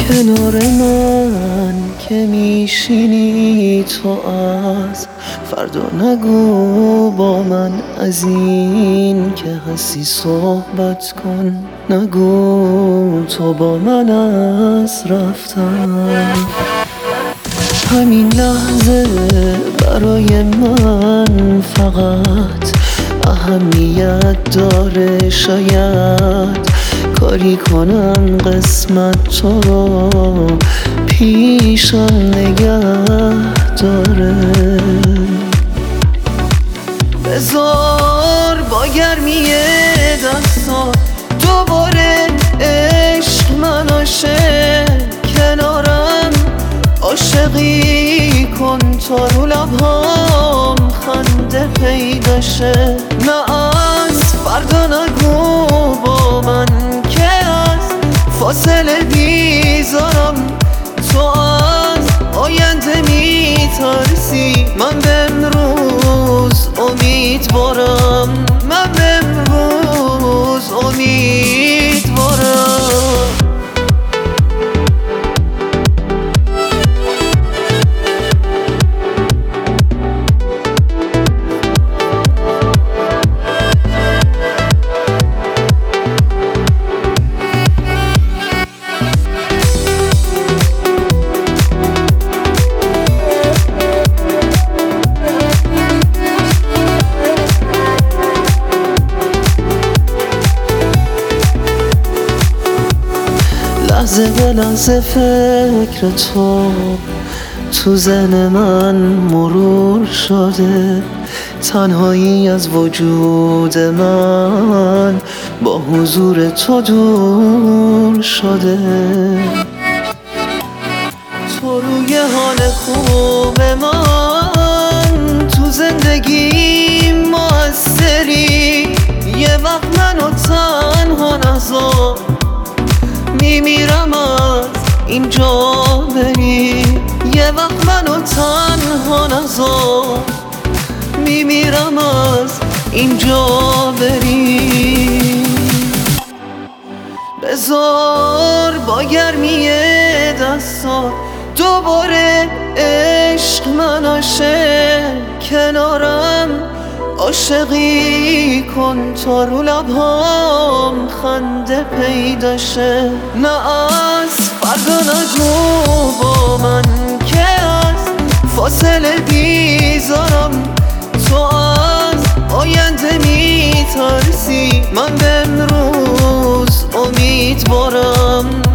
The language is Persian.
کنار من که میشینی تو از فردا نگو با من از این که هستی صحبت کن، نگو تو با من از رفتن. همین لحظه برای من فقط اهمیت داره، شاید کاری کنم قسمت تو رو پیشم نگه داره. بذار با گرمی دستات دوباره عشق من آشه، کنارم عاشقی کن تا رو لبهام خنده پیدا شه. نه از فردا نگو با من که از فاصله بیزارم، تو از آینده میترسی، من به امروز امیدوارم، من به امروز امیدوارم. لحظه به لحظه فکر تو ذهن من مرور شده، تنهایی از وجود من با حضور تو دور شده. تو روی حال خوب من تو زندگی موثری، یه وقت منو تنها نذار، میمیرم از اینجا بری، یه وقت منو تنها نذار، میمیرم از اینجا بری. بذار با گرمی دستات دوباره عشق من آشه، کنارم عاشقی کن تا رو لبهام خنده پیدا شه. نه از فردا نگو با من که از فاصله بیزارم، تو از آینده میترسی، من به امروز امیدوارم.